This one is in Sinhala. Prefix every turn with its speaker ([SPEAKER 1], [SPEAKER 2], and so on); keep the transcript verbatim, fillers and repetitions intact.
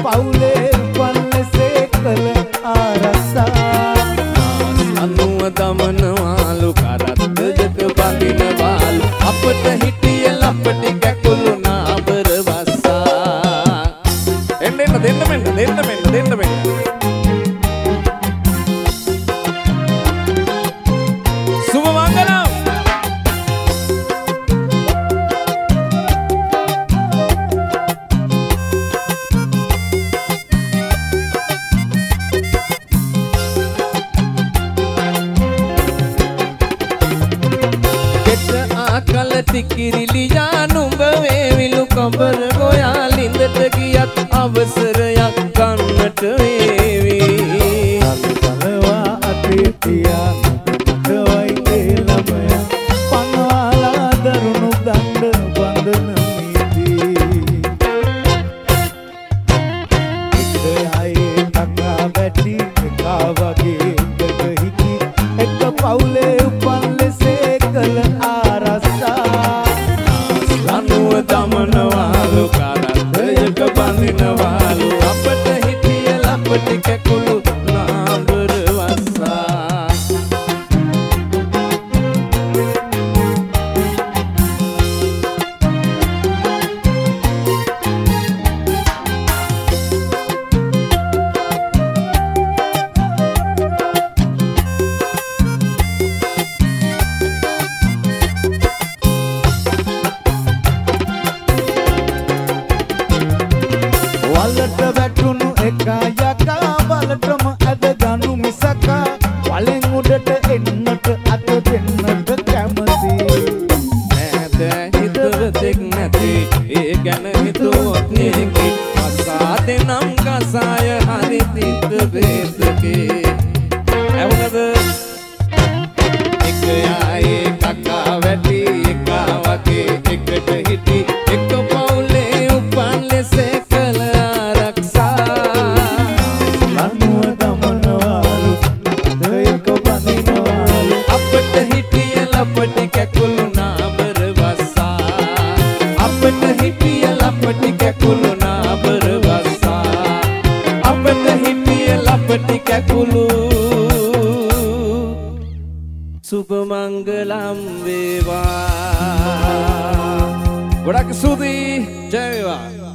[SPEAKER 1] පවුලේ උපන් ලෙසේ කළ ආරක්ෂා
[SPEAKER 2] අනුව දමනවාලු කරත්තයක බඳිනවාලු අපට හිටිය ලපටි කැකුළු නාබර වස්සා එන්න එන්න දෙන්න මෙන්න දෙන්න මෙන්න දෙන්න මෙන්න සුබ මංගලම් කල තිකිරිලියා නුඹ වේවිලු කබර ගෝයා ලින්දට ගියත් අවසරයක් ගන්නට වේවි
[SPEAKER 1] කලවා අතේ තියා නුඹවයි ඒ ළමයා පනවාලා දරුණු දණ්ඩ බඳන නීති ඉතයයි කකා වැටි එකා වගේ එකක හිටි එක පවුලේ උපන් ලෙසේ කළ
[SPEAKER 2] දමනවාලු කරත්තයක බඳිනවාලු අපට හිටිය ලපටි කැකුළු නාඹර වස්සා
[SPEAKER 1] වලට වැටුණු එකා යකා වලටම ඇද ගනු මිසකා වලෙන් උඩට එන්නට අත දෙන්නට කැමති
[SPEAKER 2] නෑද හිතවතෙක් නැති ඒ ගැන හිතුවොත් නෙකි අසා දෙනම් කසාය හරි තිත්ත බේතකේ ඇවුනද එක යායේ කකා වැටි එකා වගේ එකට හිටි එක පවුලේ උපන් ලෙසේ ලපටි කැකුළු නාබර වස්සා අපට හිටිය ලපටි කැකුළු නාබර වස්සා අපට හිටිය ලපටි කැකුළු සුබ මංගලම් වේවා ගොඩක් ස්තුතියි ජය වේවා